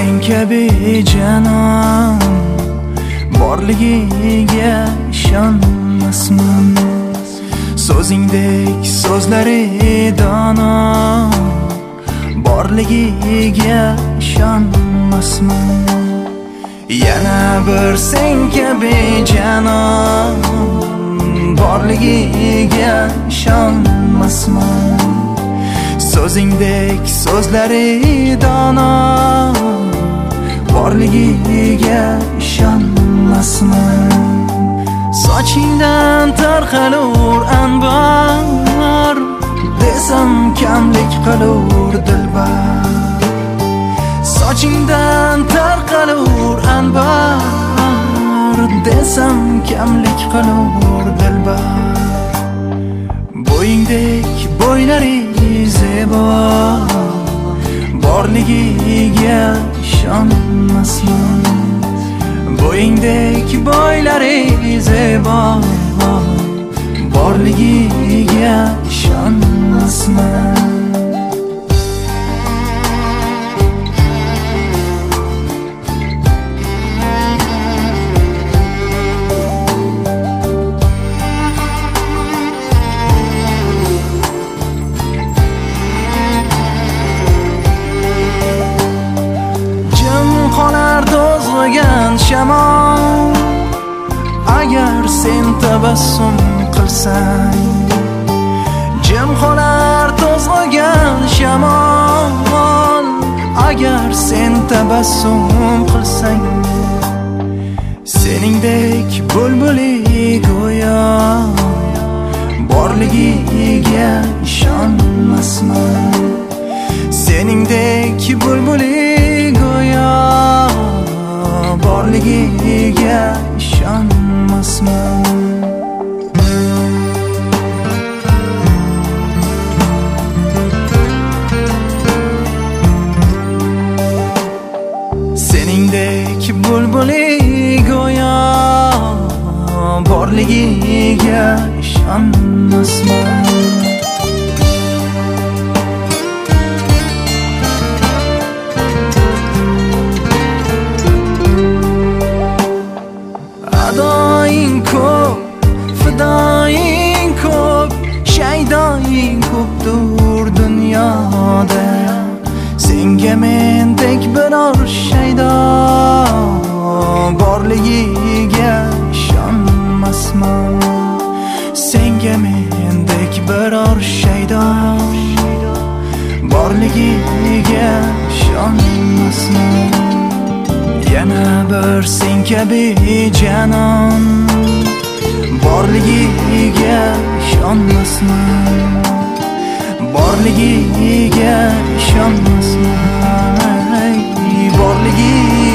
sen kabi janon borligiga ishonmasman. So'zingdek so'zlari dono borligiga ishonmasman. Yana bir sen kabi janon borligiga ishonmasman. So'zingdek so'zlari dono borligiga ishonmasman. Sochingdan tarqalur anbar desam kamlik qilur dilbar. Sochingdan tarqalur anbar desam kamlik qilur dilbar. Bo'yingdek bo'ylari zebo borligiga ishonmasman. Bo'yingdek bo'ylari zebo borligiga ishonmasman. To'zg'igan shamol agar sen tabassum qilsang, jim qolar to'zg'igan shamol agar sen tabassum qilsang. Seningdek bulbuli go'yo borligiga ishonmasman. Seningdek bulbuli go'yo borligiga ishonmasman. Seningdek bulbuli go'yo borligiga ishonmasman. Adoying ko'p, fidoying ko'p, shaydoying ko'pdur dunyoda. Senga mendek biror shaydo borligiga ishonmasman. Senga mendek biror shaydo borligiga ishonmasman. Yana bir sen kabi janon borligiga ishonmasman. Borligiga ishonmasman. Borligiga